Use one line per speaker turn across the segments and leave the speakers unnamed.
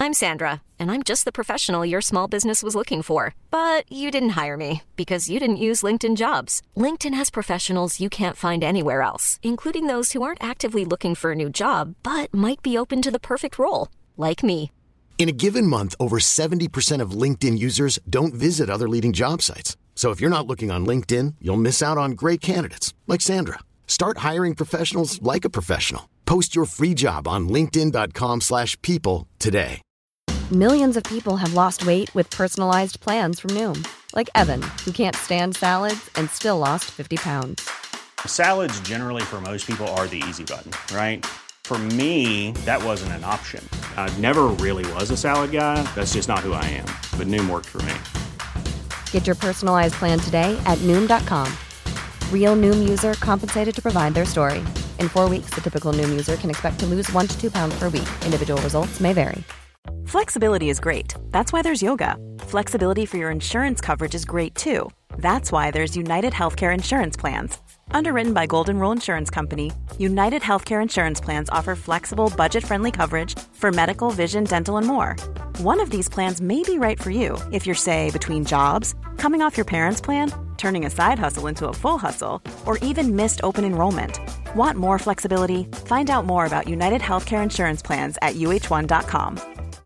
I'm Sandra, and I'm just the professional your small business was looking for. But you didn't hire me because you didn't use LinkedIn Jobs. LinkedIn has professionals you can't find anywhere else, including those who aren't actively looking for a new job, but might be open to the perfect role, like me.
In a given month, over 70% of LinkedIn users don't visit other leading job sites. So if you're not looking on LinkedIn, you'll miss out on great candidates like Sandra. Start hiring professionals like a professional. Post your free job on linkedin.com/people today.
Millions of people have lost weight with personalized plans from Noom. Like Evan, who can't stand salads and still lost 50 pounds.
Salads generally for most people are the easy button, right? For me, that wasn't an option. I never really was a salad guy. That's just not who I am. But Noom worked for me.
Get your personalized plan today at Noom.com. Real Noom user compensated to provide their story. In 4 weeks, the typical Noom user can expect to lose 1 to 2 pounds per week. Individual results may vary.
Flexibility is great. That's why there's yoga. Flexibility for your insurance coverage is great too. That's why there's United Healthcare Insurance Plans. Underwritten by Golden Rule Insurance Company, United Healthcare Insurance Plans offer flexible, budget-friendly coverage for medical, vision, dental, and more. One of these plans may be right for you if you're, say, between jobs, coming off your parents' plan, turning a side hustle into a full hustle, or even missed open enrollment. Want more flexibility? Find out more about United Healthcare Insurance Plans at uh1.com.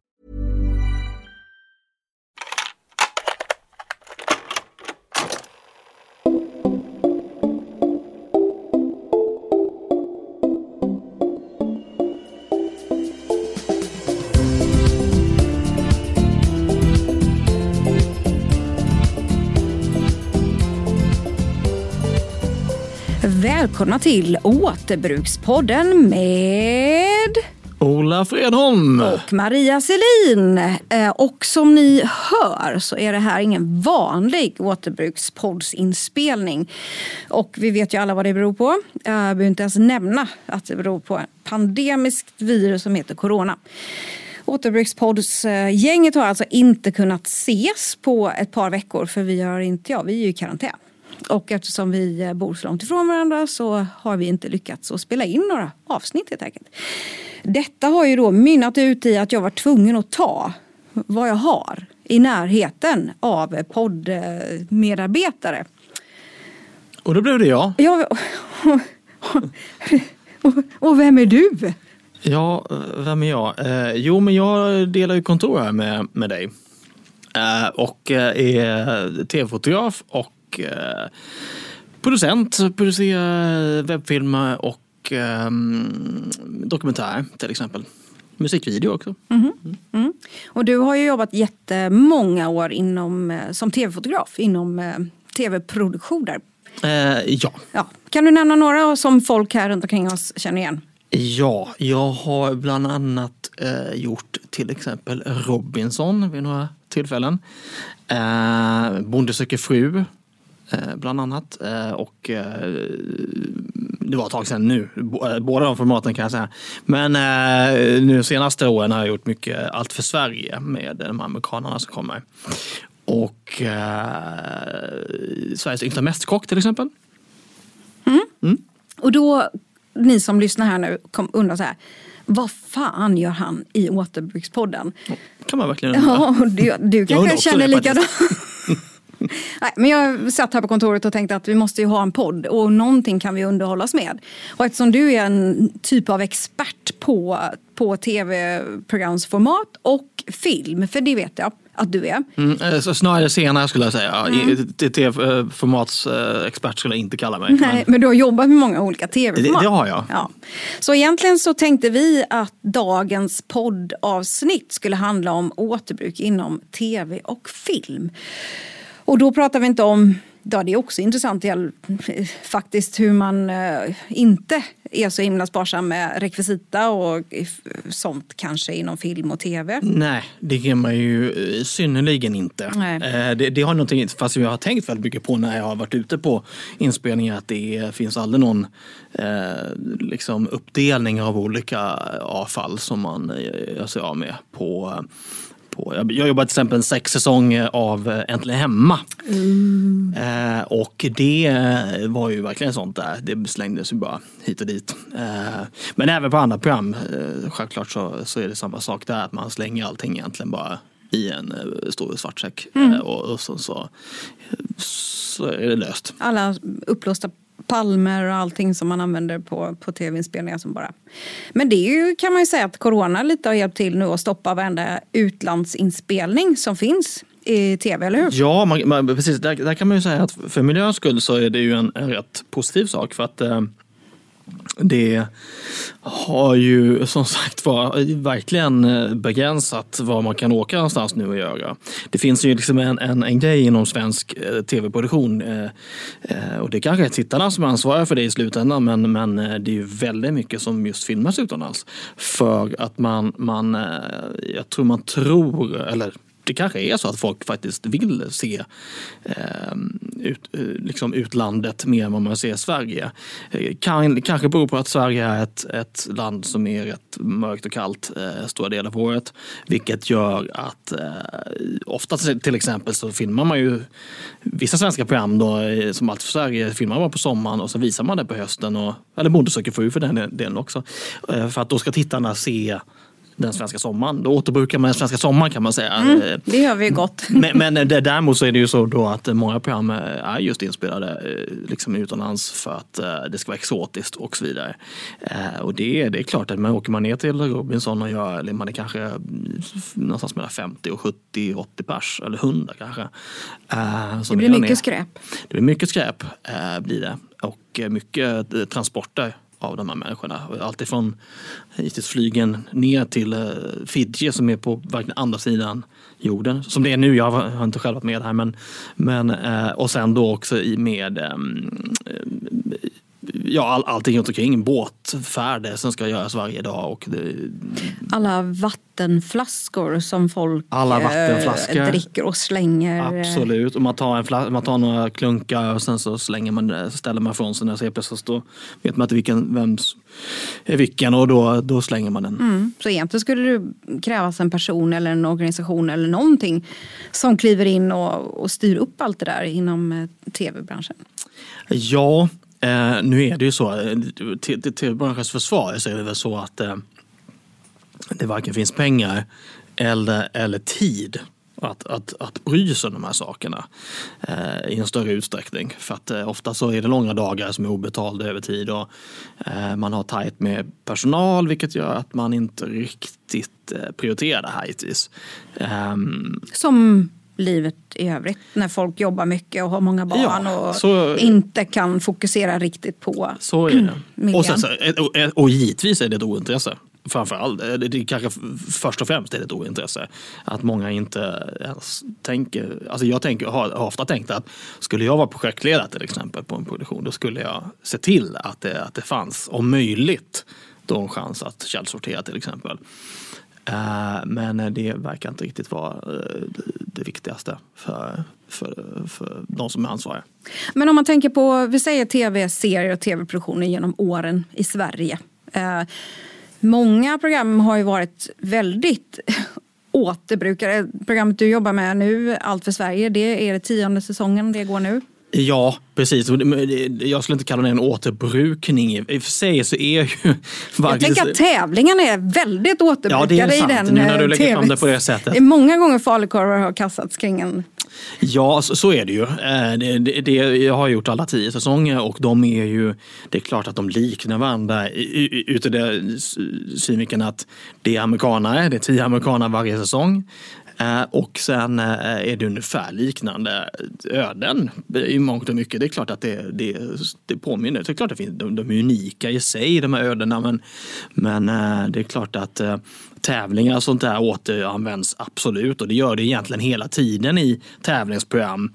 Välkomna till Återbrukspodden med
Ola Fredholm
och Maria Selin. Och som ni hör så är det här ingen vanlig återbrukspoddsinspelning. Och vi vet ju alla vad det beror på. Jag behöver inte ens nämna att det beror på en pandemiskt virus som heter corona. Återbrukspoddsgänget har alltså inte kunnat ses på ett par veckor för vi är ju i karantän. Och eftersom vi bor så långt ifrån varandra så har vi inte lyckats att spela in några avsnitt helt enkelt. Detta har ju då mynnat ut i att jag var tvungen att ta vad jag har i närheten av poddmedarbetare.
Och då blev det jag.
Och vem är du?
Ja, vem är jag? Men jag delar ju kontor här med dig. Och är tv-fotograf och producerar webbfilmer och dokumentär till exempel. Musikvideo också.
Och du har ju jobbat jättemånga år som tv-fotograf inom tv-produktioner.
Ja.
Kan du nämna några som folk här runt omkring oss känner igen?
Ja, jag har bland annat gjort till exempel Robinson vid några tillfällen. Bonde söker fru bland annat. Och det var ett tag sedan nu. Båda de formaten kan jag säga. Men nu senaste åren har jag gjort mycket Allt för Sverige med de amerikanerna som kommer. Och Sveriges yngsta mästerkock till exempel.
Och då, ni som lyssnar här nu, undrar så här. Vad fan gör han i Återbrukspodden?
Kan man verkligen undra.
Ja, du kanske känner likadant. Nej, men jag satt här på kontoret och tänkte att vi måste ju ha en podd och någonting kan vi underhållas med. Och eftersom du är en typ av expert på tv-programsformat och film, för det vet jag att du är.
Så snarare senare skulle jag säga. Tv-formatsexpert skulle jag inte kalla mig.
Nej, men du har jobbat med många olika tv-format.
Det har jag.
Ja. Så egentligen så tänkte vi att dagens poddavsnitt skulle handla om återbruk inom tv och film. Och då pratar vi inte om, det är också intressant faktiskt hur man inte är så himla sparsam med rekvisita och sånt kanske inom film och tv. Nej,
det är man ju synnerligen inte. Det har någonting, fast jag har tänkt väldigt mycket på när jag har varit ute på inspelningar, att det finns aldrig någon liksom uppdelning av olika avfall som man gör sig av med på på. Jag jobbar till exempel en 6 säsong av Äntligen hemma. Och det var ju verkligen sånt där. Det slängdes ju bara hit och dit. Men även på andra program, självklart så är det samma sak där. Att man slänger allting egentligen bara i en stor svartsäck. Och så är det löst.
Alla upplåsta palmer och allting som man använder på tv-inspelningar som bara... Men det är ju, kan man ju säga, att corona lite har hjälpt till nu att stoppa varenda utlandsinspelning som finns i tv, eller hur?
Ja, precis. Där kan man ju säga att för miljöns skull så är det ju en rätt positiv sak, för att det har ju som sagt verkligen begränsat vad man kan åka någonstans nu och göra. Det finns ju liksom en grej inom svensk tv-produktion, och det kanske är tittarna som ansvarar för det i slutändan, men det är ju väldigt mycket som just filmas utomlands. För att jag tror man tror, eller det kanske är så att folk faktiskt vill se liksom utlandet mer än vad man ser Sverige. Kanske beror på att Sverige är ett land som är rätt mörkt och kallt stora delar av året. Vilket gör att ofta till exempel så filmar man ju vissa svenska program då, som Allt för Sverige filmar man på sommaren och så visar man det på hösten. Eller Bonde söker fru för den delen också. För att då ska tittarna se den svenska sommaren. Då återbrukar man den svenska sommaren, kan man säga.
Det gör vi gott.
Men däremot så är det ju så då att många program är just inspelade liksom utomlands för att det ska vara exotiskt och så vidare. Och det är klart att åker man ner till Robinson och gör, man är kanske någonstans mellan 50 och 70, 80 pers eller 100 kanske.
Det blir mycket skräp.
Det blir mycket skräp, blir det. Och mycket transporter av de här människorna. Allt ifrån hittills flygen ner till Fiji som är på verkligen andra sidan jorden. Som det är nu, jag har inte själv varit med här, men och sen då också med allting runt omkring, båtfärder som ska göras varje dag. Och
alla vattenflaskor som folk dricker och slänger.
Absolut, och man tar några klunkar och sen så ställer man ifrån sig, och så plötsligt då vet man inte vems är vilken, och då slänger man den.
Så egentligen skulle det krävas en person eller en organisation eller någonting som kliver in och styr upp allt det där inom tv-branschen.
Ja, nu är det ju så, till branschens försvar så är det väl så att det varken finns pengar eller tid att bry sig om de här sakerna i en större utsträckning. För att ofta så är det långa dagar som är obetalda över tid, och man har tajt med personal, vilket gör att man inte riktigt prioriterar det här hittills.
Som livet i övrigt, när folk jobbar mycket och har många barn och inte kan fokusera riktigt på
så är det. Och givetvis är det ett ointresse. Framförallt, det kanske först och främst är det ett ointresse att många inte ens tänker, alltså jag har ofta tänkt att skulle jag vara projektledare till exempel på en produktion, då skulle jag se till att det fanns om möjligt då en chans att källsortera till exempel. Men det verkar inte riktigt vara det viktigaste för de som är ansvariga.
Men om man tänker på, vi säger tv-serier och tv-produktioner genom åren i Sverige. Många program har ju varit väldigt återbrukare. Programmet du jobbar med nu, Allt för Sverige, det är 10:e säsongen det går nu.
Ja, precis. Jag skulle inte kalla det en återbrukning. I och för sig så är ju...
Jag tänker att tävlingarna är väldigt återbrukade,
ja, det är sant,
i den
nu när du lägger fram det på det sättet.
Det är många gånger falukorvar har kastats kring en...
Ja, så är det ju. Jag har gjort alla 10 säsonger, och de är ju... Det är klart att de liknar varandra utav det synvinkeln att det är 10 amerikaner varje säsong. Och sen är det ungefär liknande öden i mångt och mycket. Det är klart att det påminner. Det är klart att de är unika i sig, de här ödena. Men det är klart att tävlingar och sånt där återanvänds absolut. Och det gör det egentligen hela tiden i tävlingsprogram.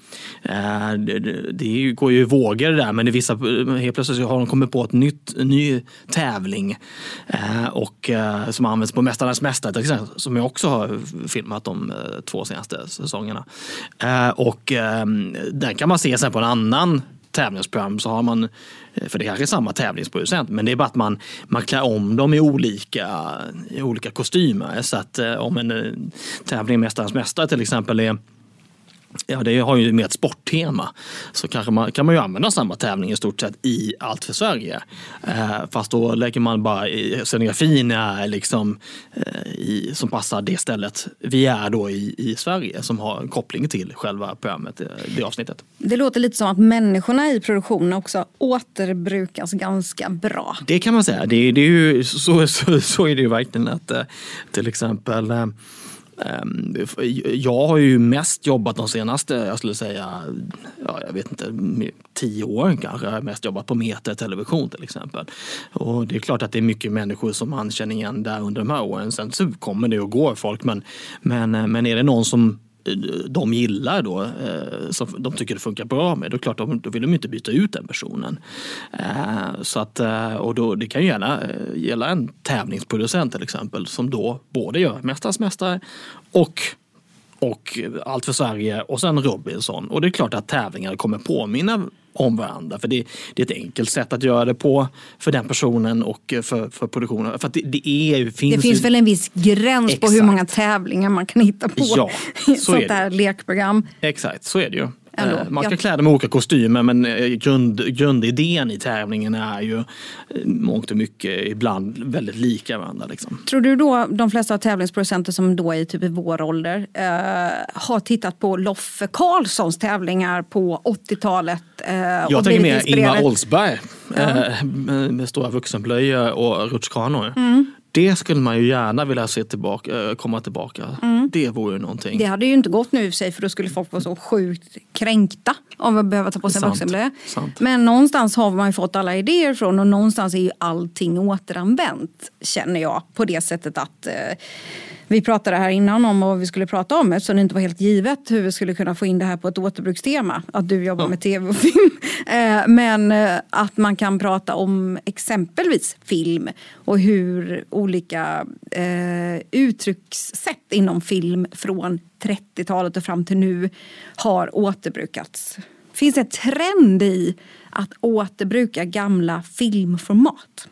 Det går ju i vågor där, men helt plötsligt har de kommit på ett ny tävling. Och som används på Mästarnas mästare till exempel, som jag också har filmat de 2 senaste säsongerna. Och den kan man se sen på en annan tävlingsprogram så har man, för det kanske är samma tävlingsproducent, men det är bara att man klär om dem i olika kostymer. Så att om en tävling Mästarens mästare till exempel är, ja, det har ju mer ett sporttema, så kanske kan man ju använda samma tävling i stort sett i Allt för Sverige. Fast då lägger man bara scenografin liksom, som passar det stället vi är då i Sverige, som har en koppling till själva programmet, det avsnittet. Det
låter lite som att människorna i produktionen också återbrukas ganska bra.
Det kan man säga. Det är ju, så är det ju verkligen att till exempel... Jag har ju mest jobbat de senaste, jag skulle säga, jag vet inte, 10 år kanske, jag har mest jobbat på Meta television till exempel. Och det är klart att det är mycket människor som man känner igen där under de här åren. Sen så kommer det och går folk, men är det någon som de gillar då, som de tycker det funkar bra med, då är klart då vill de inte byta ut den personen. Så att, och då, det kan ju gälla en tävlingsproducent till exempel, som då både gör Mästarens mästare och Allt för Sverige och sen Robinson. Och det är klart att tävlingar kommer påminna om varandra, för det är ett enkelt sätt att göra det på för den personen och för produktionen. För att det finns
väl en viss gräns. Exakt. På hur många tävlingar man kan hitta på,
ja,
sånt där lekprogram.
Exakt, så är det ju. Man kan klä dem med olika kostymer, men grundidén i tävlingen är ju mångt och mycket ibland väldigt lika varandra. Liksom.
Tror du då de flesta tävlingsproducenter som då är typ i vår ålder har tittat på Loffe Karlssons tävlingar på 80-talet?
Jag tänker mer Ingvar Oldsberg med stora vuxenblöjor och rutschkanor. Det skulle man ju gärna vilja se komma tillbaka. Det vore ju någonting.
Det hade ju inte gått nu i sig, för då skulle folk vara så sjukt kränkta av att behöva ta på sig vuxenblöja. Men någonstans har man ju fått alla idéer från, och någonstans är ju allting återanvänt, känner jag, på det sättet att vi pratade här innan om vad vi skulle prata om, eftersom det inte var helt givet hur vi skulle kunna få in det här på ett återbrukstema. Att du jobbar med tv och film. Men att man kan prata om exempelvis film och hur olika uttryckssätt inom film från 30-talet och fram till nu har återbrukats. Finns det en trend i att återbruka gamla filmformat?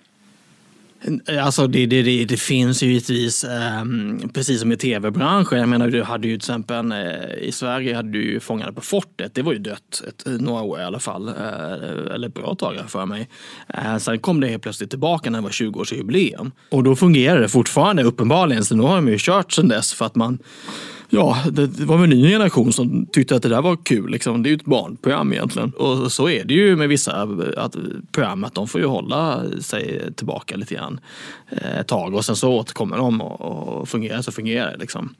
Alltså det finns ju givetvis, precis som i tv-branschen. Jag menar, du hade ju till exempel i Sverige hade du ju Fångarna på fortet. Det var ju dött några år i alla fall, eller bra tag för mig. Sen kom det helt plötsligt tillbaka när det var 20-årsjubileum. Och då fungerar det fortfarande uppenbarligen. Så nu har de ju kört sedan dess för att man... Ja, det var en ny generation som tyckte att det där var kul. Liksom. Det är ju ett barnprogram egentligen. Och så är det ju med vissa program, att de får ju hålla sig tillbaka lite grann ett tag. Och sen så återkommer de och fungerar det liksom.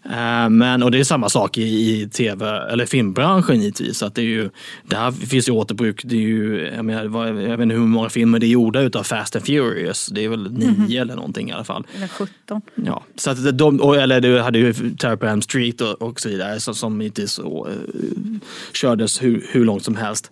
Och det är samma sak i tv- eller filmbranschen givetvis. Att det är ju, där finns ju återbruk. Det är ju, jag vet inte hur många filmer det är gjorda utav Fast and Furious. Det är väl 9 eller någonting i alla fall.
Eller 17.
Ja, så att eller du hade ju Terror Street och så vidare som inte så kördes hur långt som helst.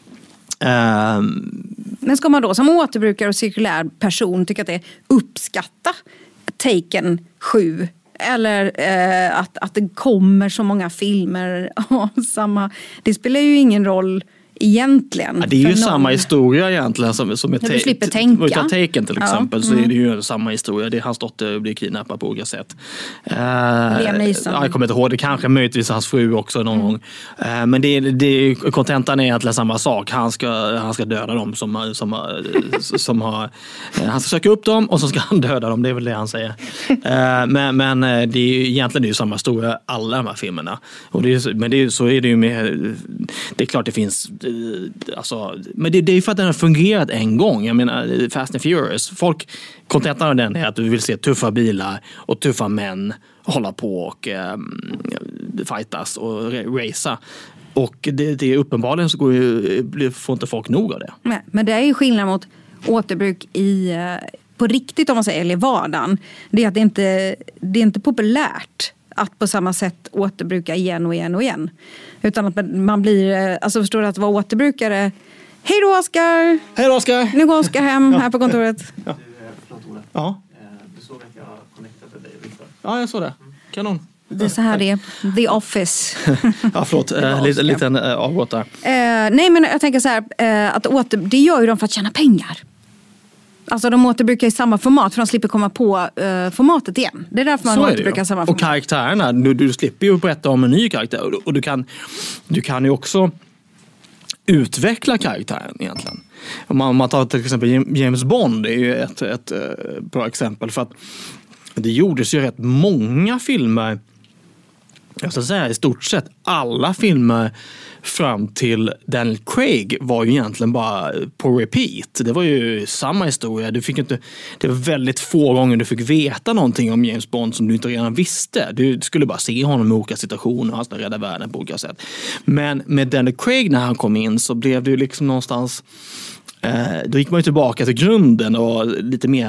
Men ska man då som återbrukare och cirkulär person tycka att det är uppskatta Taken 7? Eller att det kommer så många filmer av samma... Det spelar ju ingen roll egentligen.
Ja, det är ju samma historia egentligen som
du slipper tänka.
Utan Taken till exempel så är det ju samma historia. Det är hans dotter blir kidnappad på olika sätt. Jag kommer inte ihåg, det kanske möjligtvis hans fru också någon gång. Men kontentan är egentligen samma sak. Han ska döda dem som har han ska söka upp dem och så ska han döda dem. Det är väl det han säger. Men det är ju egentligen det är samma historia alla de här filmerna. Och så är det ju med, det är klart det finns alltså, men det är ju för att den har fungerat en gång. Jag menar, Fast and Furious, kontentan av den är att du vill se tuffa bilar och tuffa män hålla på och fightas och racea. Och det är uppenbarligen så får inte folk nog av det.
Nej, men det är ju skillnad mot återbruk på riktigt, om man säger, eller i vardagen. Det är att det är inte populärt att på samma sätt återbruka igen och igen och igen. Utan att man blir, alltså förstår du, att vara återbrukare. Hej då Oskar!
Hej då Oskar!
Nu går Oskar hem här på kontoret.
Ja. Du såg att jag connectade dig, Victor? Ja, jag såg det. Kanon.
det är så här det är. The Office.
Ja, förlåt. Liten avbrott där.
Nej, men jag tänker så här, att det gör ju de för att tjäna pengar. Alltså de återbrukar i samma format för de slipper komma på formatet igen. Det är därför man återbrukar samma format.
Och karaktärerna, du slipper ju berätta om en ny karaktär. Och du kan ju också utveckla karaktären egentligen. Om man tar till exempel James Bond, det är ju ett bra exempel. För att det gjordes ju rätt många filmer. Jag ska säga i stort sett alla filmer fram till Daniel Craig var ju egentligen bara på repeat. Det var ju samma historia. Det var väldigt få gånger du fick veta någonting om James Bond som du inte redan visste. Du skulle bara se honom i olika situationer och han skulle rädda världen på olika sätt. Men med Daniel Craig när han kom in så blev det ju liksom någonstans... Då gick man ju tillbaka till grunden och lite mer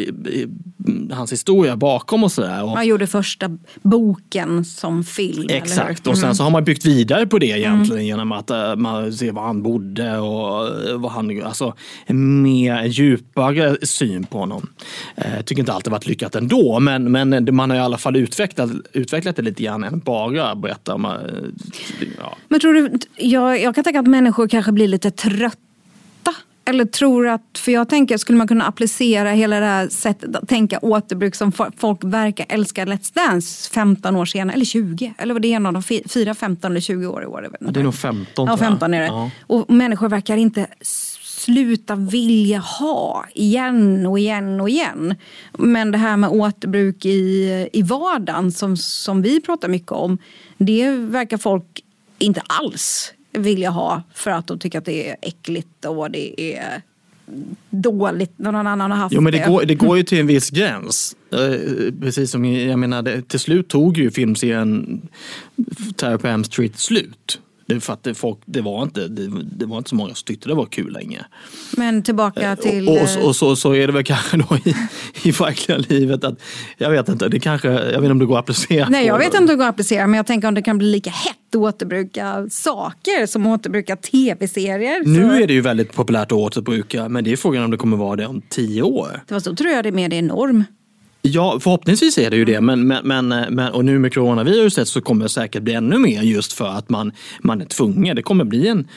hans historia bakom och sådär.
Man gjorde första boken som film.
Exakt, och sen så har man byggt vidare på det egentligen genom att man ser var han bodde och vad han, alltså en mer djupare syn på honom. Jag tycker inte alltid varit lyckat ändå, men man har i alla fall utvecklat det lite grann än bara berätta om... Ja.
Men tror du, jag kan tänka att människor kanske blir lite trötta. Eller tror att, för jag tänker, skulle man kunna applicera hela det här sättet att tänka återbruk som folk verkar älska Let's Dance 15 år senare, eller 20, eller vad det är, en av de 4, 15 eller 20 år i år.
Det är nog 15.
Ja, 15 är det. Ja. Och människor verkar inte sluta vilja ha igen och igen och igen. Men det här med återbruk i vardagen som vi pratar mycket om, det verkar folk inte alls vilja ha för att de tycker att det är äckligt och det är dåligt när någon annan har haft det.
Jo, men det går ju till en viss gräns. Precis som jag menar, till slut tog ju filmserien Terror på Elm Street slut. Det för att det var inte så många som tyckte det var kul länge.
Men tillbaka till...
Och så är det väl kanske då i verkliga livet att, jag vet inte, jag vet inte om det går att applicera.
Nej, jag vet inte om det går att applicera, men jag tänker om det kan bli lika hett att återbruka saker som återbruka tv-serier.
Nu är det ju väldigt populärt att återbruka, men det är frågan om det kommer vara det om 10 år.
Det var så tror jag det är mer det är norm.
Ja, förhoppningsvis är det ju det, men och nu med coronaviruset så kommer det säkert bli ännu mer just för att man är tvungen. Det kommer bli en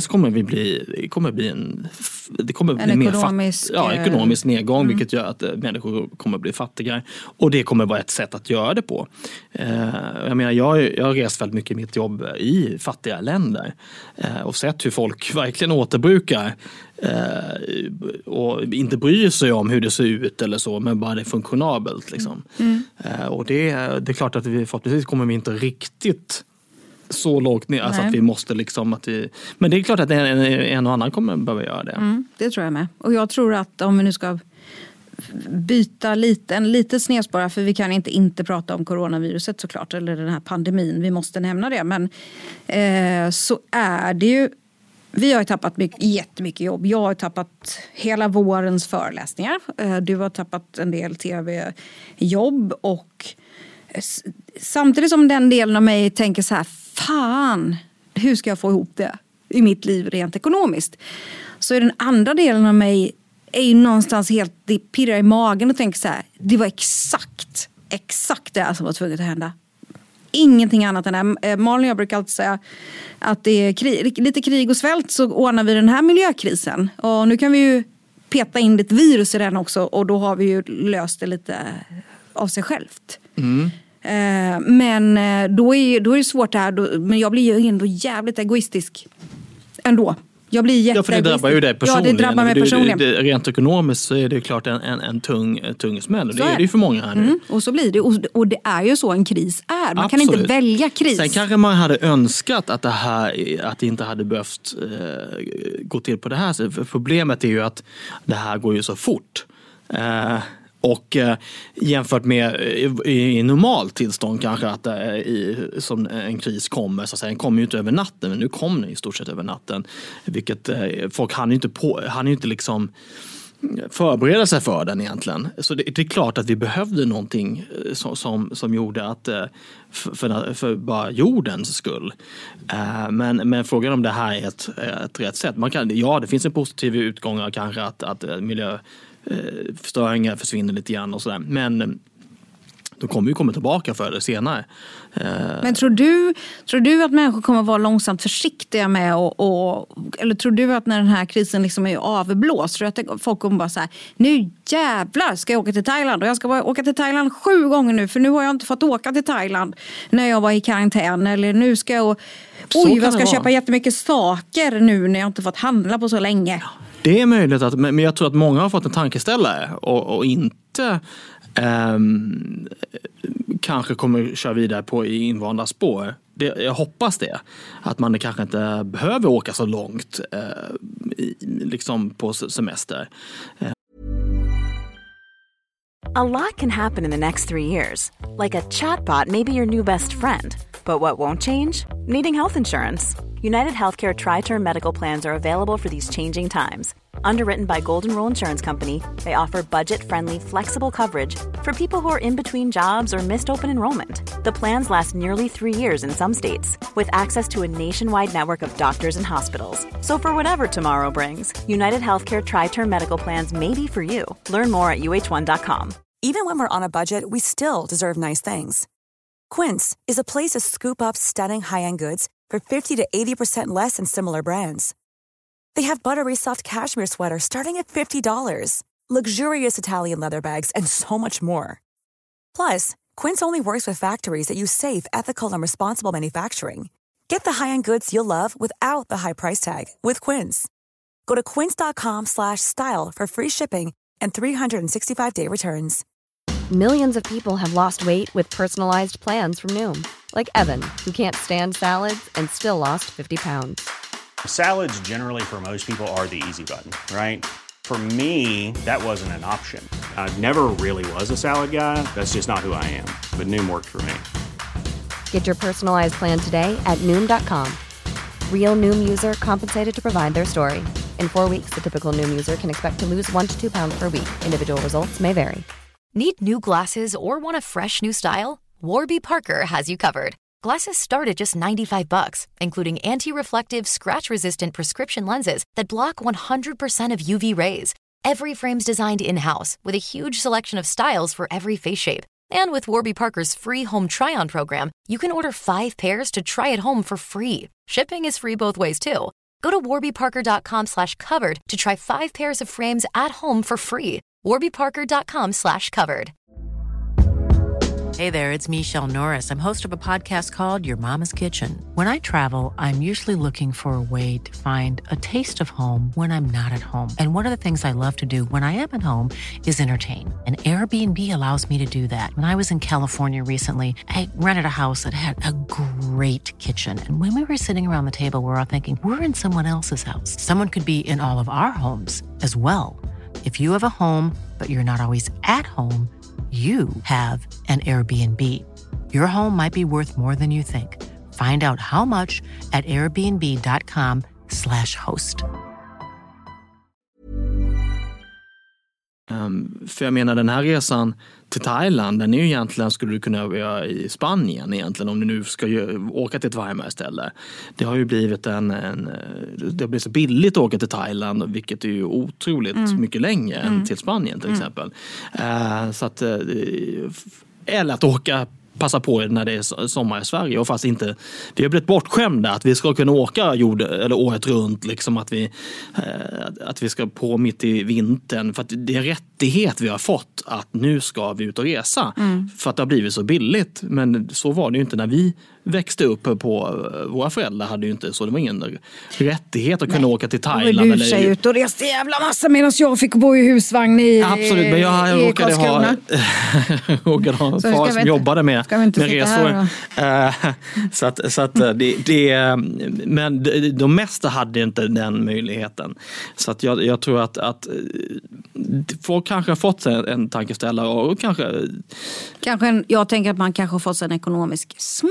ekonomisk nedgång, vilket gör att människor kommer bli fattigare, och det kommer vara ett sätt att göra det på. Jag menar, jag har rest väldigt mycket i mitt jobb i fattiga länder och sett hur folk verkligen återbrukar och inte bryr sig om hur det ser ut eller så, men bara det är funktionabelt liksom. Och det är klart att vi förhoppningsvis kommer vi inte riktigt så lågt ner, alltså att vi måste liksom men det är klart att en och annan kommer behöva göra det.
Det tror jag med. Och jag tror att om vi nu ska byta lite snedspåra, för vi kan inte prata om coronaviruset såklart, eller den här pandemin, vi måste nämna det, men så är det ju, vi har ju tappat jättemycket jobb. Jag har tappat hela vårens föreläsningar. Du har tappat en del tv-jobb. Och samtidigt som den delen av mig tänker så här, fan, hur ska jag få ihop det i mitt liv rent ekonomiskt? Så är den andra delen av mig är ju någonstans helt, det pirrar i magen och tänker så här, det var exakt det som var tvunget att hända. Ingenting annat än det. Malin och jag brukar alltid säga att det är lite krig och svält, så ordnar vi den här miljökrisen. Och nu kan vi ju peta in ett virus i den också, och då har vi ju löst det lite av sig självt. Men då är det svårt det här. Men jag blir ju ändå jävligt egoistisk ändå. Jag blir jätteegoistisk.
Ja, för det drabbar ju dig personligen.
Ja, det drabbar mig personligen.
Rent ekonomiskt så är det klart en tung smäll. Och det är det ju för många här nu.
Och så blir det. Och det är ju så en kris är. Man kan inte välja kris.
Sen kanske man hade önskat att det inte hade behövt gå till på det här sättet. För problemet är ju att det här går ju så fort. Och jämfört med i normalt tillstånd kanske att som en kris kommer, så att säga, den kommer ju inte över natten, men nu kommer den i stort sett över natten, vilket folk hann ju inte liksom förbereda sig för den egentligen. Så det är klart att vi behövde någonting som gjorde att för bara jordens skull. Men frågan om det här är ett rätt sätt. Det finns en positiv utgång kanske att miljöförstöringar försvinner lite grann och sådär. Men De kommer ju komma tillbaka för det senare.
Men tror du att människor kommer vara långsamt försiktiga med eller tror du att när den här krisen liksom är avblåst, tror du att folk kommer bara så här, nu jävlar ska jag åka till Thailand och jag ska bara åka till Thailand 7 gånger nu för nu har jag inte fått åka till Thailand när jag var i karantän, eller nu ska jag jag ska köpa jättemycket saker nu när jag inte fått handla på så länge.
Det är möjligt, men jag tror att många har fått en tankeställare och inte kanske kommer köra vidare på i invanda spår. Jag hoppas det. Att man kanske inte behöver åka så långt liksom på semester.
A lot can happen in the next 3 years. Like a chatbot may be your new best friend. But what won't change? Needing health insurance. United Healthcare Tri-Term Medical Plans are available for these changing times. Underwritten by Golden Rule Insurance Company, they offer budget-friendly, flexible coverage for people who are in between jobs or missed open enrollment. The plans last nearly 3 years in some states, with access to a nationwide network of doctors and hospitals. So for whatever tomorrow brings, United Healthcare Tri-Term Medical Plans may be for you. Learn more at uh1.com.
Even when we're on a budget, we still deserve nice things. Quince is a place to scoop up stunning high-end goods for 50 to 80% less than similar brands. They have buttery soft cashmere sweaters starting at $50, luxurious Italian leather bags, and so much more. Plus, Quince only works with factories that use safe, ethical, and responsible manufacturing. Get the high-end goods you'll love without the high price tag with Quince. Go to quince.com/style for free shipping and 365-day returns.
Millions of people have lost weight with personalized plans from Noom. Like Evan, who can't stand salads and still lost 50 pounds.
Salads generally for most people are the easy button, right? For me, that wasn't an option. I never really was a salad guy. That's just not who I am. But Noom worked for me.
Get your personalized plan today at Noom.com. Real Noom user compensated to provide their story. In 4 weeks, the typical Noom user can expect to lose 1 to 2 pounds per week. Individual results may vary.
Need new glasses or want a fresh new style? Warby Parker has you covered. Glasses start at just $95, including anti-reflective, scratch-resistant prescription lenses that block 100% of UV rays. Every frame's designed in-house with a huge selection of styles for every face shape. And with Warby Parker's free home try-on program, you can order 5 pairs to try at home for free. Shipping is free both ways, too. Go to warbyparker.com/covered to try 5 pairs of frames at home for free. warbyparker.com/covered.
Hey there, it's Michelle Norris. I'm host of a podcast called Your Mama's Kitchen. When I travel, I'm usually looking for a way to find a taste of home when I'm not at home. And one of the things I love to do when I am at home is entertain. And Airbnb allows me to do that. When I was in California recently, I rented a house that had a great kitchen. And when we were sitting around the table, we were all thinking, we're in someone else's house. Someone could be in all of our homes as well. If you have a home, but you're not always at home, you have an Airbnb. Your home might be worth more than you think. Find out how much at airbnb.com/host.
För jag menar, den här resan till Thailand, den är ju egentligen, skulle du kunna göra i Spanien egentligen, om du nu ska åka till ett varmare ställe. Det har ju blivit det har blivit så billigt att åka till Thailand, vilket är ju otroligt mycket längre än till Spanien till exempel. Så att eller att åka, passa på när det är sommar i Sverige, och fast inte, vi har blivit bortskämda att vi ska kunna åka året runt, liksom att vi ska på mitt i vintern, för att det är en rättighet vi har fått att nu ska vi ut och resa för att det har blivit så billigt. Men så var det ju inte när vi växte upp på, våra föräldrar hade ju inte så, det var ingen rättighet att kunna åka till Thailand.
Du sig ut och reste jävla massa medan jag fick bo i husvagn i
absolut, men jag råkade ha en far som jobbade med resor. Så att men de mesta hade inte den möjligheten. Så att jag tror att folk kanske har fått en tankeställare, och kanske
jag tänker att man kanske har fått en ekonomisk smäll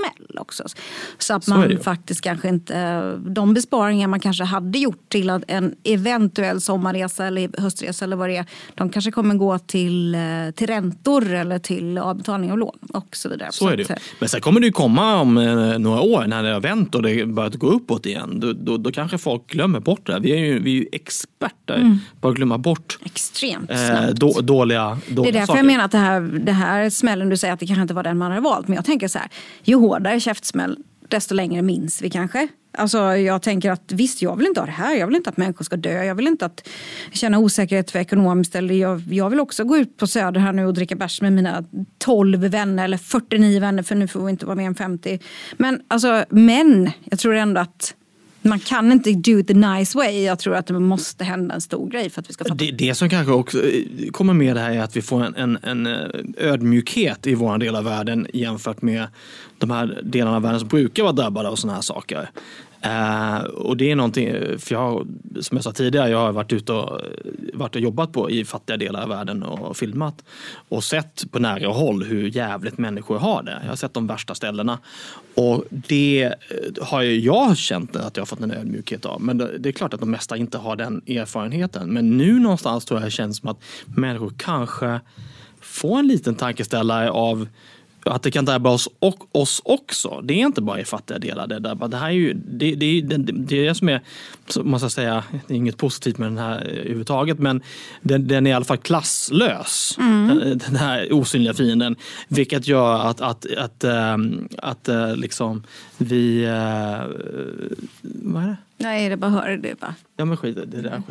också. Så att man faktiskt kanske inte, de besparingar man kanske hade gjort till en eventuell sommarresa eller höstresa eller vad det är, de kanske kommer gå till räntor eller till avbetalning av lån och så vidare.
Så är det. Men sen kommer det ju komma om några år när det har vänt och det börjat gå uppåt igen. Då kanske folk glömmer bort det. Vi är ju experter på att glömma bort
extremt
dåliga
det är därför
saker.
jag menar att det här smällen du säger att det kanske inte var den man hade valt. Men jag tänker så här, ju hårdare käftsmäll desto längre minns vi kanske. Alltså jag tänker att visst, jag vill inte ha det här. Jag vill inte att människor ska dö. Jag vill inte att känna osäkerhet för ekonomiskt. Eller jag vill också gå ut på Söder här nu och dricka bärs med mina 12 vänner eller 49 vänner, för nu får vi inte vara mer än 50. Men jag tror ändå att man kan inte do it the nice way. Jag tror att det måste hända en stor grej för att vi ska fatta.
Det som kanske också kommer med det här är att vi får en ödmjukhet i vår del av världen jämfört med de här delarna av världen som brukar vara drabbade av såna här saker. Och det är någonting, för som jag sa tidigare, jag har varit ute och jobbat i fattiga delar av världen och filmat och sett på nära håll hur jävligt människor har det. Jag har sett de värsta ställena och det har jag känt att jag har fått en ödmjukhet av. Men det är klart att de mesta inte har den erfarenheten. Men nu någonstans tror jag det känns som att människor kanske får en liten tankeställare av att det kan drabba oss också. Det är inte bara i fattiga delar det drabbar. Det här är ju det som är, måste jag säga, det är inget positivt med den här överhuvudtaget, men den är i alla fall klasslös. Den här osynliga fienden, vilket gör att liksom vi vad är det?
Nej, det bara hör det bara.
Ja, men skit det där.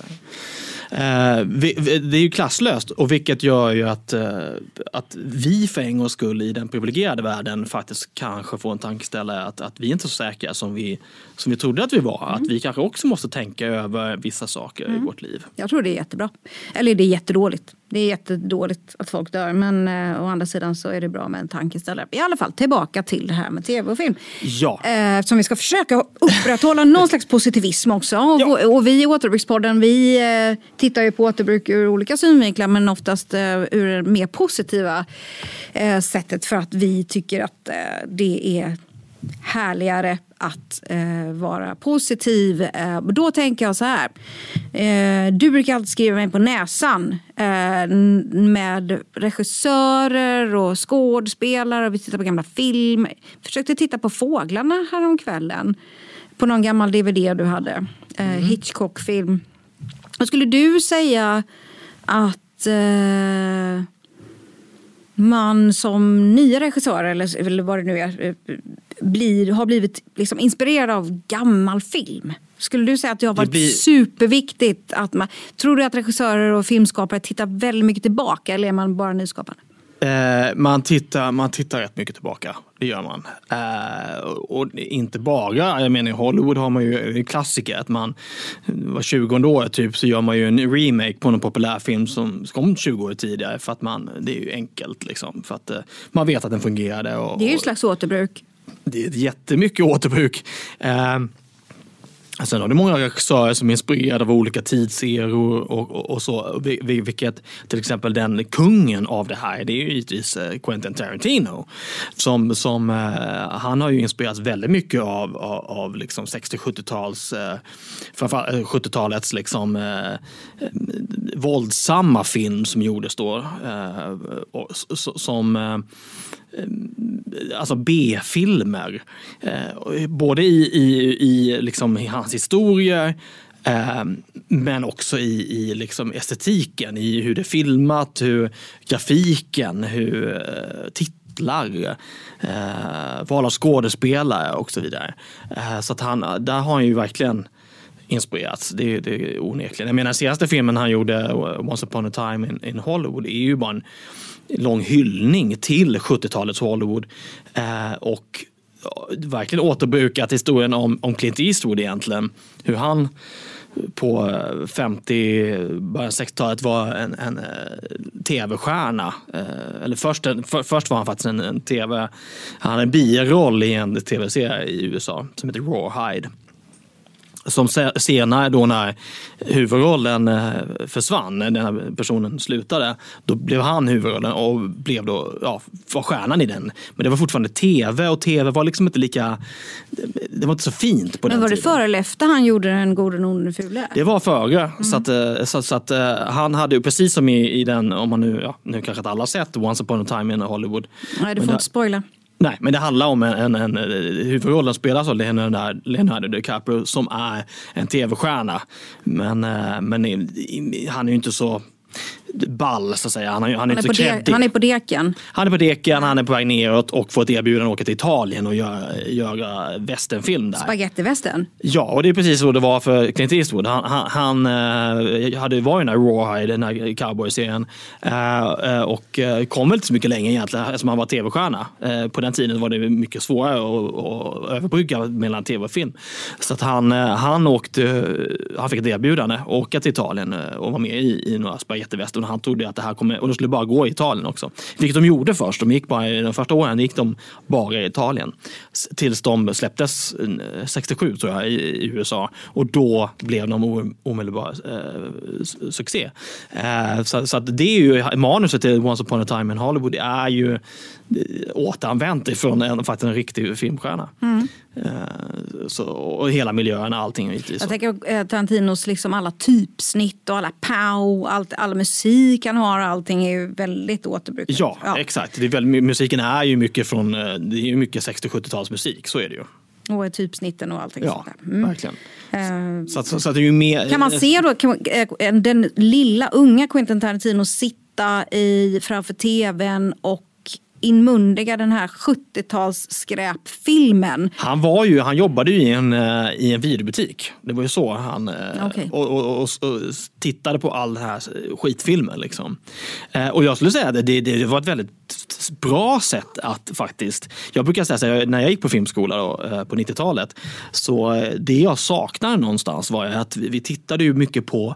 Det är ju klasslöst, och vilket gör ju att vi för en gångs skull i den privilegierade världen faktiskt kanske får en tankeställare att vi inte är så säkra som vi trodde att vi var. Att vi kanske också måste tänka över vissa saker i vårt liv.
Jag tror det är jättebra. Eller det är jättedåligt. Det är jättedåligt att folk dör, men å andra sidan så är det bra med en tankeställare. I alla fall tillbaka till det här med tv och film.
Ja.
Som vi ska försöka upprätthålla någon slags positivism också. Och vi i Återbrukspodden, vi tittar ju på återbruk ur olika synvinklar, men oftast ur det mer positiva sättet, för att vi tycker att det är härligare att vara positiv. Då tänker jag så här. Du brukar alltid skriva mig på näsan med regissörer och skådespelare, och vi tittar på gamla film. Försökte titta på Fåglarna här om kvällen på någon gammal DVD du hade. Hitchcock-film. Vad skulle du säga att man som nya regissör eller vad det nu är har blivit liksom inspirerad av gammal film? Skulle du säga att det har varit superviktigt att tror du att regissörer och filmskapare tittar väldigt mycket tillbaka, eller är man bara nyskapande?
Man tittar rätt mycket tillbaka, det gör man. Och inte bara, jag menar i Hollywood har man ju en klassiker att man var 20 år typ så gör man ju en remake på en populär film som kom 20 år tidigare, för att det är ju enkelt liksom, för att man vet att den fungerade.
Det är ju ett slags återbruk.
Det är jättemycket återbruk. Sen har det många regissörer som är inspirerade av olika tidseror och så, vilket till exempel den kungen av det här, det är ju givetvis Quentin Tarantino som han har ju inspirerats väldigt mycket av liksom 60-70-tals framförallt 70-talets liksom våldsamma film som gjordes då, som alltså B-filmer, både i liksom i hans historier, men också i liksom estetiken, i hur det är filmat, hur grafiken, hur titlar, val av skådespelare och så vidare. Så att där har han ju verkligen inspirerats. Det är onekligen. Jag menar, senaste filmen han gjorde, Once upon a time in Hollywood, är ju bara en lång hyllning till 70-talets Hollywood och verkligen återbrukat historien om Clint Eastwood egentligen. Hur han på 60-talet var en tv-stjärna. Eller först var han faktiskt en tv. Han hade en biroll i en tv-serie i USA som heter Rawhide. som senare då när huvudrollen försvann, den här personen slutade, då blev han huvudrollen och blev då, var stjärnan i den. Men det var fortfarande tv, och tv var liksom inte lika, det var inte så fint på den tiden. Men
var det före eller efter han gjorde Den gode, den onde, den fule?
Det var före. Så att han hade ju precis som i den, om man nu kanske inte alla har sett Once upon a time in Hollywood.
Nej, du får inte spoila.
Nej, men det handlar om en huvudrollen spelas av Leonardo DiCaprio som är en tv-stjärna. Men han är ju inte så ball, så att säga. Han är inte så kreddig.
Han är på deken.
Han är på deken, han är på väg neråt och får ett erbjudande att åka till Italien och göra westernfilm där.
Spaghetti-western?
Ja, och det är precis så det var för Clint Eastwood. Han hade varit i den här Rawhide, den här cowboy-serien, och kom väl inte så mycket längre egentligen eftersom han var tv-stjärna. På den tiden var det mycket svårare att överbrygga mellan tv och film. Så att han fick ett erbjudande att åka till Italien och vara med i några spaghetti-western. Han trodde att det här kommer, och de skulle bara gå i Italien också. Vilket de gjorde först. De gick bara, de första åren gick de bara i Italien. Tills de släpptes 67 tror jag i USA. Och då blev de omedelbar succé. Så att det är ju, manuset till Once upon a time in Hollywood, det är ju återanvänt ifrån en riktig filmstjärna. Och hela miljön, allting.
Jag tänker Tarantinos liksom alla typsnitt och alla pow, all musik han har, allting är ju väldigt återbrukat.
Ja, exakt. Det är musiken är ju mycket från, det är ju mycket 60-70-tals musik, så är det ju.
Och typsnitten och allting sånt där.
Verkligen. Så det är ju mer...
Kan man se då den lilla unga Quentin Tarantino sitta framför tvn och inmundiga den här 70-tals skräpfilmen?
Han jobbade ju i en videobutik. Det var ju så han och tittade på all den här skitfilmen liksom. Och jag skulle säga att det var ett väldigt bra sätt att faktiskt, jag brukar säga så här, när jag gick på filmskola då, på 90-talet, så det jag saknade någonstans var att vi tittade ju mycket på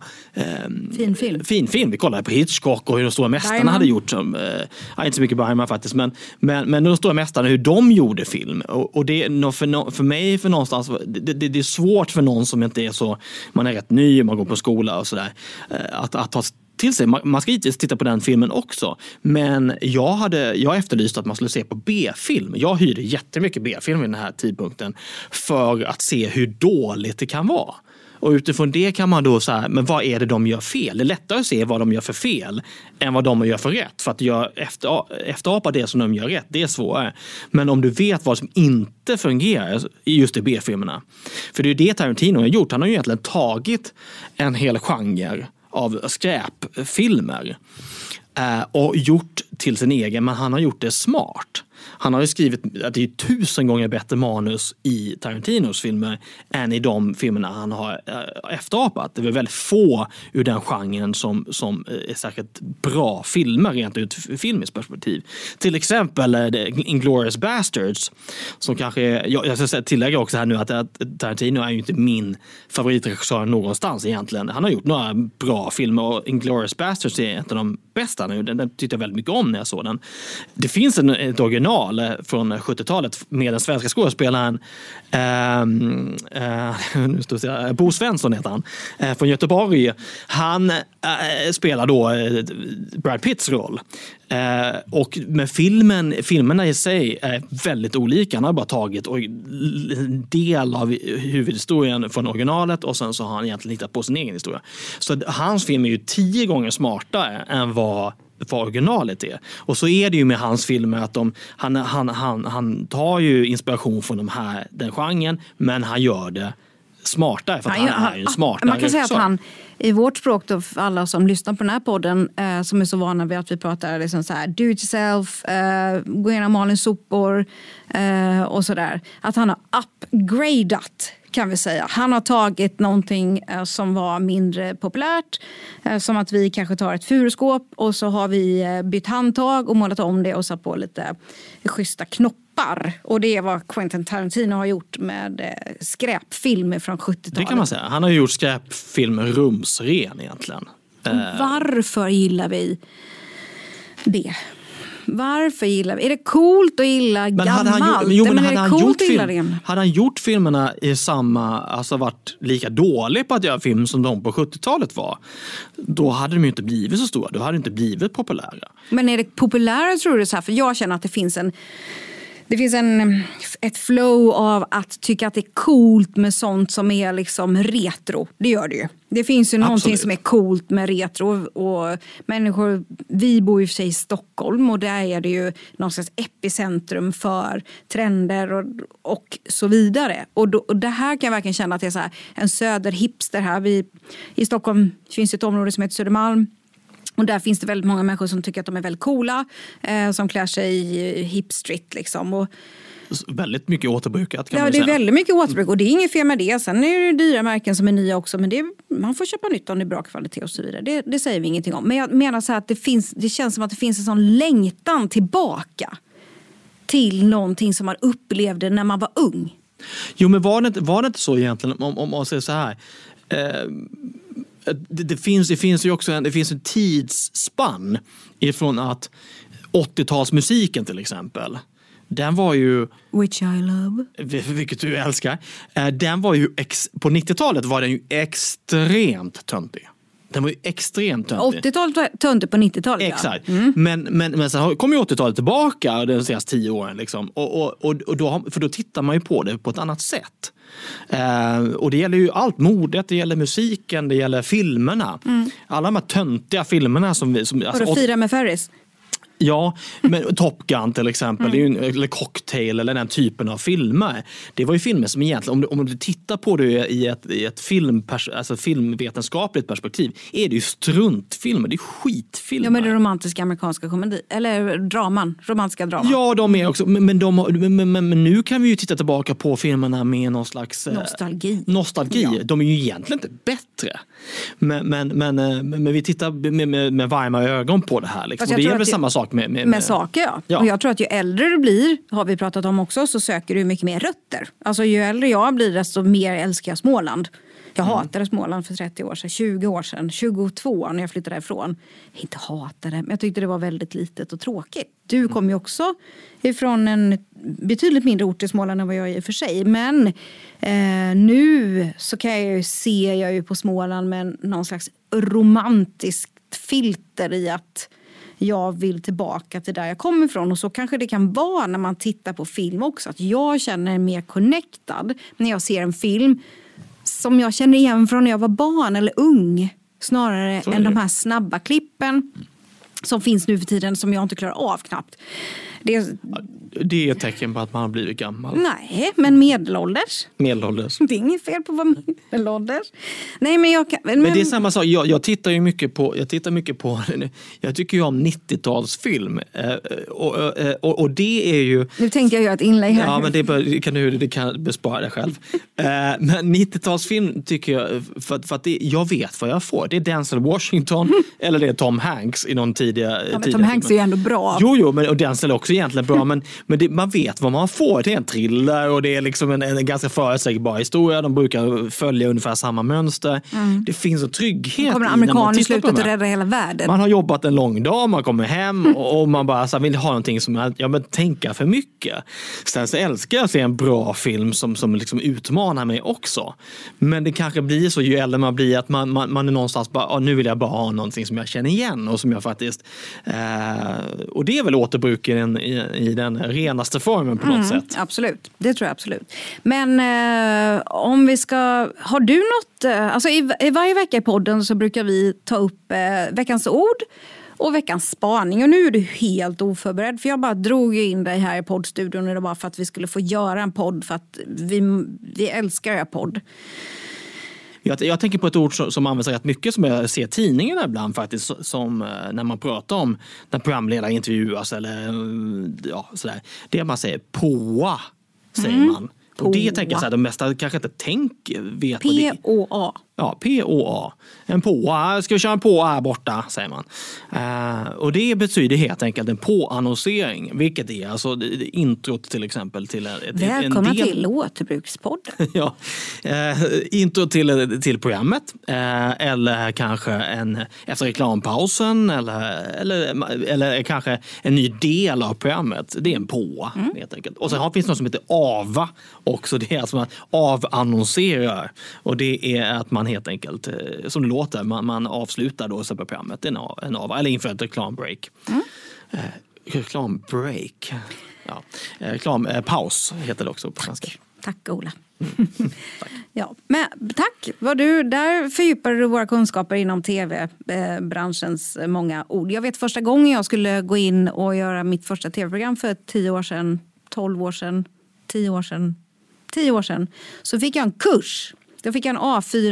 fin film. Vi kollade på Hitchcock och hur de stora mästarna hade gjort, inte så mycket Bergman faktiskt, men de stora mästarna, hur de gjorde film. Och det för mig, för någonstans, det är svårt för någon som inte är så, man är rätt ny, man går på skola och sådär, att ta till sig. Man ska givetvis titta på den filmen också. Men jag efterlyste att man skulle se på B-film. Jag hyrde jättemycket B-film i den här tidpunkten för att se hur dåligt det kan vara. Och utifrån det kan man då säga, men vad är det de gör fel? Det är lättare att se vad de gör för fel än vad de gör för rätt. För att efterapa det som de gör rätt, det är svårare. Men om du vet vad som inte fungerar i just i B-filmerna. För det är ju det Tarantino har gjort. Han har ju egentligen tagit en hel genre av skräpfilmer och gjort till sin egen, men han har gjort det smart. Han har ju skrivit att det är 1000 gånger bättre manus i Tarantinos filmer än i de filmerna han har efterapat. Det är väldigt få ur den genren som är säkert bra filmer rent ut filmiskt perspektiv. Till exempel Inglourious Basterds, som kanske är, jag ska tillägga också här nu att Tarantino är ju inte min favoritregissör någonstans egentligen. Han har gjort några bra filmer och Inglourious Basterds är en av de bästa nu. Den tyckte jag väldigt mycket om när jag såg den. Det finns ett original från 70-talet med den svenska skådespelaren Bo Svensson heter han, från Göteborg. Han spelar då Brad Pitts roll. Och med filmerna i sig är väldigt olika. Han har bara tagit en del av huvudhistorien från originalet och sen så har han egentligen hittat på sin egen historia. Så hans film är ju 10 gånger smartare än vad originalet är. Och så är det ju med hans filmer att han tar ju inspiration från den genren, men han gör det smartare för att han är ju smartare.
Man kan säga att han i vårt språk då, för alla som lyssnar på den här podden som är så vana vid att vi pratar liksom så här, do it yourself, gå igenom Malins sopor och sådär. Att han har upgradat, kan vi säga. Han har tagit någonting som var mindre populärt, som att vi kanske tar ett furuskåp och så har vi bytt handtag och målat om det och satt på lite schyssta knoppar. Och det är vad Quentin Tarantino har gjort med skräpfilmer från 70-talet.
Det kan man säga. Han har gjort skräpfilmer rumsren egentligen.
Varför gillar vi det? Varför gillar vi? Är det coolt att gilla gammalt?
Hade han gjort filmerna i samma, alltså varit lika dålig på att göra film som de på 70-talet var, då hade de ju inte blivit så stora. Då hade de inte blivit populära.
Men är det populära, tror du, så här? För jag känner att det finns ett flow av att tycka att det är coolt med sånt som är liksom retro. Det gör det ju. Det finns ju någonting som är coolt med retro, och människor, vi bor ju för sig i Stockholm, och där är det ju någon slags epicentrum för trender och så vidare. Och det här kan jag verkligen känna att det är så här, en söderhipster här. I Stockholm finns ett område som heter Södermalm. Och där finns det väldigt många människor som tycker att de är väldigt coola. Som klär sig i hipstreet liksom. Och
väldigt mycket återbrukat, kan
ja,
man
det
säga.
är väldigt mycket återbruk. Och det är inget fel med det. Sen är det dyra märken som är nya också. Men man får köpa nytt om det är bra kvalitet och så vidare. Det säger vi ingenting om. Men jag menar så här att det känns som att det finns en sån längtan tillbaka till någonting som man upplevde när man var ung.
Jo, men var det inte så egentligen, om man säger så här... Det finns ju också en tidsspann ifrån att 80-talsmusiken till exempel, den var ju,
which I love,
vilket du älskar, den var ju på 90-talet var den ju extremt töntig. Den var ju extremt töntig.
80-talet var töntig på 90-talet.
Exakt. Ja. Men sen kom ju 80-talet tillbaka de senaste 10 åren liksom. Och då tittar man ju på det på ett annat sätt. Och det gäller ju allt, modet, det gäller musiken, det gäller filmerna. Alla de här töntiga filmerna som
och Fira med Ferris.
Ja, men Top Gun till exempel, det är ju eller Cocktail eller den typen av filmer. Det var ju filmer som egentligen, om du tittar på det i ett filmvetenskapligt perspektiv, är det ju struntfilmer, det är skitfilmer.
Ja, men det romantiska amerikanska komedi, eller romantiska drama.
Ja, de är också, men nu kan vi ju titta tillbaka på filmerna med någon slags nostalgi. Ja. De är ju egentligen inte bättre. Men vi tittar med varma ögon på det här liksom. Det är väl samma sak med
saker, ja. Och jag tror att ju äldre du blir, har vi pratat om också, så söker du mycket mer rötter. Alltså ju äldre jag blir, desto mer älskar jag Småland. Jag hatade Småland för 30 år sedan, 20 år sedan, 22 när jag flyttade därifrån. Jag inte hatade, men jag tyckte det var väldigt litet och tråkigt. Du kom ju också ifrån en betydligt mindre ort i Småland än vad jag är i och för sig. Men nu så kan jag ju se på Småland med någon slags romantiskt filter i att jag vill tillbaka till där jag kommer ifrån. Och så kanske det kan vara när man tittar på film också. Att jag känner mig mer connectad när jag ser en film som jag känner igen från när jag var barn eller ung. Snarare än de här snabba klippen som finns nu för tiden som jag inte klarar av knappt. Det
är ett tecken på att man har blivit gammal.
Nej, men medelålders.
Medelålders.
Det är inget fel på att vara medelålders. Nej, men men
det är samma sak. Jag tittar ju mycket på, jag tycker ju om 90-talsfilm. Och det är ju...
Nu tänkte jag göra ett inlägg här.
Ja, men det kan bespara dig själv. Men 90-talsfilm tycker jag, för att jag vet vad jag får. Det är Denzel Washington eller det är Tom Hanks i någon tidiga
Tom Hanks är ju ändå bra.
Jo, men och Denzel är också egentligen bra, men man vet vad man får. Det är en thriller och det är liksom en ganska förutsägbar historia. De brukar följa ungefär samma mönster. Det finns en trygghet.
Kommer amerikaner i slutet att rädda hela världen.
Man har jobbat en lång dag, man kommer hem och man bara så vill ha någonting som tänka för mycket. Sen så älskar jag att se en bra film som liksom utmanar mig också. Men det kanske blir så ju äldre man blir att man är någonstans bara, nu vill jag bara ha någonting som jag känner igen och som jag faktiskt och det är väl återbruken i den renaste formen på något sätt.
Absolut, det tror jag absolut. Men om vi ska... Har du något... Alltså i varje vecka i podden så brukar vi ta upp veckans ord och veckans spaning. Och nu är du helt oförberedd, för jag bara drog in dig här i poddstudion och bara för att vi skulle få göra en podd, för att vi älskar er podd.
Jag tänker på ett ord som används rätt mycket, som jag ser i tidningarna ibland faktiskt, som när man pratar om när programledare intervjuas eller sådär. Det är man säger säger man. Och det tänker jag så här, de mesta kanske inte vet vad det är.
P-O-A.
Ja, POA. En påa. Ska vi köra en påa här borta, säger man. Och det betyder helt enkelt en påannonsering. Vilket är alltså introt till exempel till
Välkomna till Återbrukspodden.
Ja, intro till programmet. Eller kanske efter reklampausen. Eller kanske en ny del av programmet. Det är en påa helt enkelt. Och sen finns det något som heter AVA också. Det är alltså man avannonserar. Och det är att man helt enkelt, som det låter, man avslutar då på programmet en AVA, eller inför ett reklambreak. Reklambreak. Ja. Reklampaus heter det också på svenska.
Tack Ola. Tack. Ja, men tack. Där fördjupade du våra kunskaper inom tv-branschens många ord. Jag vet första gången jag skulle gå in och göra mitt första tv-program för 10 år sedan, 12 år sedan, 10 år sedan, 10 år sedan, så fick jag en kurs. Då fick jag en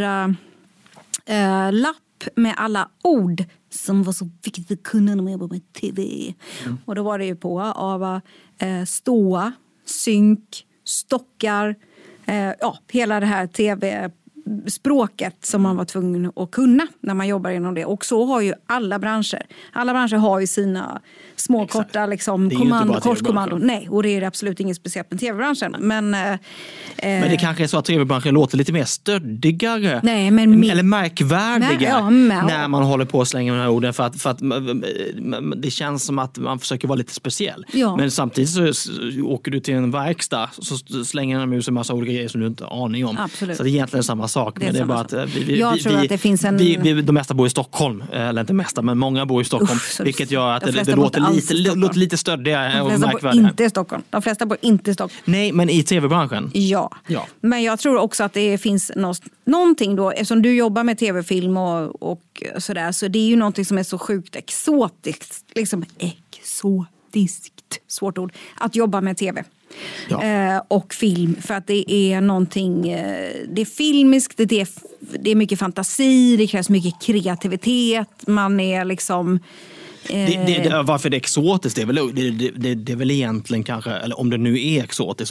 A4-lapp med alla ord som var så viktigt att kunna när man jobbar med tv. Och då var det ju på AVA, ståa, synk, stockar, hela det här tv-språket som man var tvungen att kunna när man jobbar inom det. Och så har ju alla branscher. Alla branscher har ju sina små korta korskommando. Nej, och det är absolut inget speciellt med tv-branschen. Men
det kanske är så att tv-branschen låter lite mer stöddigare.
Nej,
eller märkvärdigare när man håller på att slänga de här orden. För att det känns som att man försöker vara lite speciell. Ja. Men samtidigt så åker du till en verkstad så slänger de ut en massa olika grejer som du inte har aning om.
Absolut.
Så det är egentligen samma sak. Men det är bara att de mesta bor i Stockholm. Eller inte mesta, men många bor i Stockholm. Vilket gör att det låter lite stöddigare och märkvärdigare.
De flesta bor inte i Stockholm.
Nej, men i tv-branschen.
Ja. Men jag tror också att det finns någonting då, eftersom du jobbar med tv-film och sådär, så det är ju någonting som är så sjukt exotiskt, svårt ord, att jobba med tv. Ja. Och film, för att det är någonting, det är filmiskt, det är mycket fantasi, det krävs mycket kreativitet, man är liksom
varför det är exotiskt, det är väl egentligen kanske, eller om det nu är exotiskt,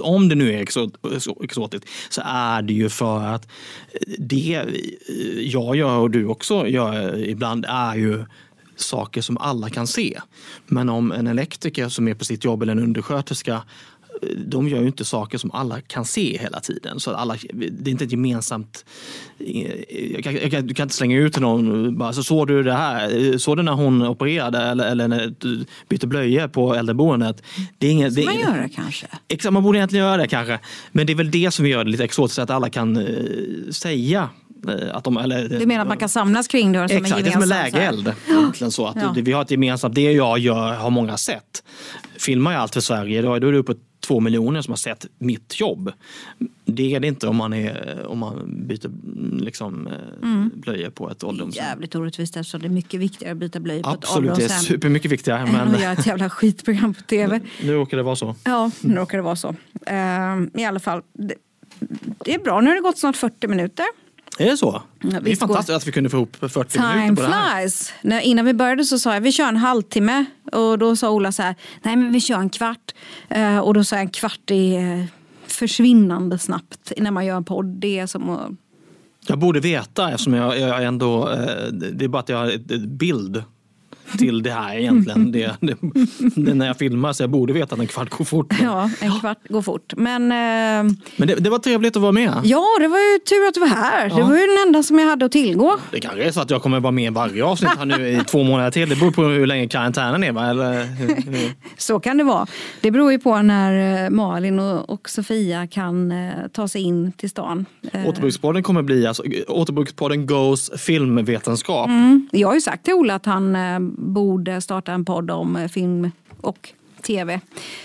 så är det ju för att det jag gör och du också gör ibland är ju saker som alla kan se. Men om en elektriker som är på sitt jobb eller en undersköterska, de gör ju inte saker som alla kan se hela tiden. Så det är inte ett gemensamt. Du kan inte slänga ut till någon bara, så såg du det här? Såg du när hon opererade eller när du bytte blöjor på äldreboendet? Det är inget,
man gör det kanske.
Exakt, man borde egentligen göra det kanske. Men det är väl det som vi gör det lite exotiskt, att alla kan säga att du
menar att man kan samlas kring det? Som
exakt, det är som en lägereld. Så att vi har ett gemensamt, det jag gör har många sett. Filmar jag allt för Sverige, då är det uppe 2 miljoner som har sett mitt jobb. Det är det inte om man byter blöjor på ett ålderdomshem.
Jävligt orättvist, eftersom det är mycket viktigare att byta blöjor på ett
ålderdomshem. Absolut, det är supermycket viktigare.
Men göra ett jävla skitprogram på tv.
Nu råkar det vara så.
Ja, nu råkar det vara så. I alla fall, det är bra. Nu har det gått snart 40 minuter.
Är det så? Ja, det är fantastiskt att vi kunde få ihop 40 minuter på det här.
Time flies. Innan vi började så sa jag, vi kör en halvtimme. Och då sa Ola så här, nej men vi kör en kvart. Och då sa jag, en kvart är försvinnande snabbt när man gör en podd. Det är som att...
Jag borde veta, eftersom jag ändå... Det är bara att jag har ett bild till det här egentligen. Det när jag filmar, så jag borde veta att en kvart går fort.
Ja, en kvart går fort. Men
det var trevligt att vara med.
Ja, det var ju tur att du var här. Ja. Det var ju den enda som jag hade att tillgå.
Det kanske är så att jag kommer vara med i varje avsnitt här nu i 2 månader till. Det beror på hur länge karantänen är, va? Eller hur?
Så kan det vara. Det beror ju på när Malin och Sofia kan ta sig in till stan.
Återbrukspodden kommer bli Återbrukspodden Goes filmvetenskap.
Jag har ju sagt till Ola att han borde starta en podd om film och tv.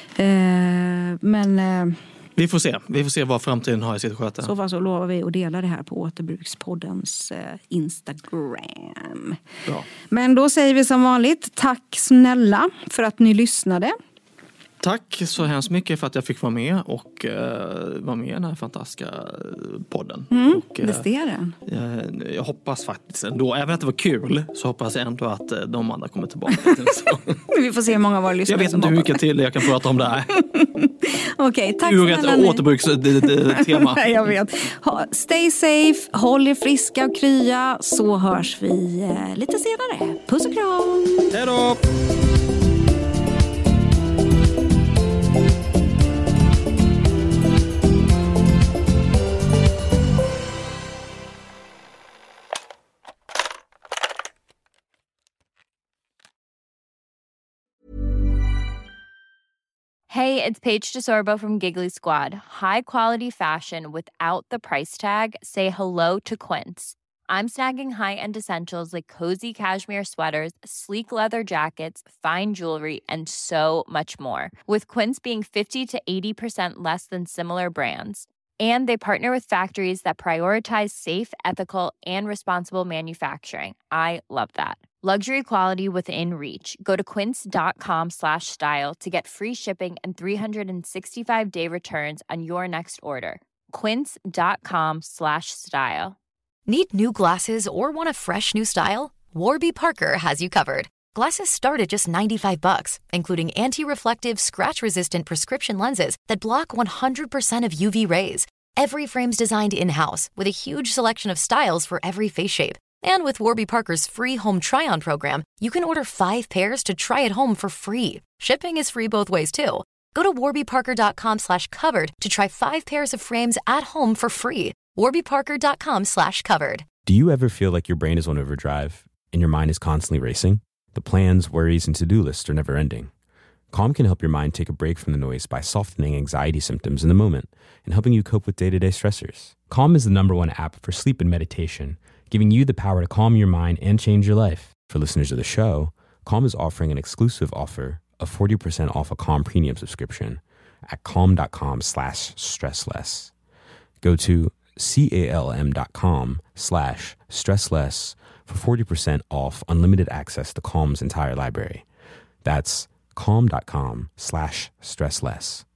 Men
vi får se vad framtiden har i sitt sköte.
Så fall så lovar vi att dela det här på Återbrukspoddens Instagram.
Ja.
Men då säger vi som vanligt, tack snälla för att ni lyssnade.
Tack så hemskt mycket för att jag fick vara med och vara med i den här fantastiska podden. Och,
visst är den.
Jag hoppas faktiskt ändå, även att det var kul, så hoppas jag ändå att de andra kommer tillbaka.
Vi får se hur många av våra lyssnare.
Jag vet inte hur mycket till jag kan prata om det här.
Okej, tack
ur ett återbrukstema.
Jag vet. Stay safe, håll er friska och krya, så hörs vi lite senare. Puss och kram!
Hej då!
Hey, it's Paige DeSorbo from Giggly Squad. High quality fashion without the price tag. Say hello to Quince. I'm snagging high-end essentials like cozy cashmere sweaters, sleek leather jackets, fine jewelry, and so much more. With Quince being 50 to 80% less than similar brands. And they partner with factories that prioritize safe, ethical, and responsible manufacturing. I love that. Luxury quality within reach. Go to quince.com/style to get free shipping and 365-day returns on your next order. Quince.com/style.
Need new glasses or want a fresh new style? Warby Parker has you covered. Glasses start at just $95, including anti-reflective, scratch-resistant prescription lenses that block 100% of UV rays. Every frame's designed in-house with a huge selection of styles for every face shape. And with Warby Parker's free home try-on program, you can order 5 pairs to try at home for free. Shipping is free both ways, too. Go to warbyparker.com/covered to try 5 pairs of frames at home for free. warbyparker.com/covered.
Do you ever feel like your brain is on overdrive and your mind is constantly racing? The plans, worries, and to-do lists are never ending. Calm can help your mind take a break from the noise by softening anxiety symptoms in the moment and helping you cope with day-to-day stressors. Calm is the #1 app for sleep and meditation, giving you the power to calm your mind and change your life. For listeners of the show, Calm is offering an exclusive offer of 40% off a Calm premium subscription at calm.com/stressless. Go to calm.com/stressless for 40% off unlimited access to Calm's entire library. That's calm.com/stressless.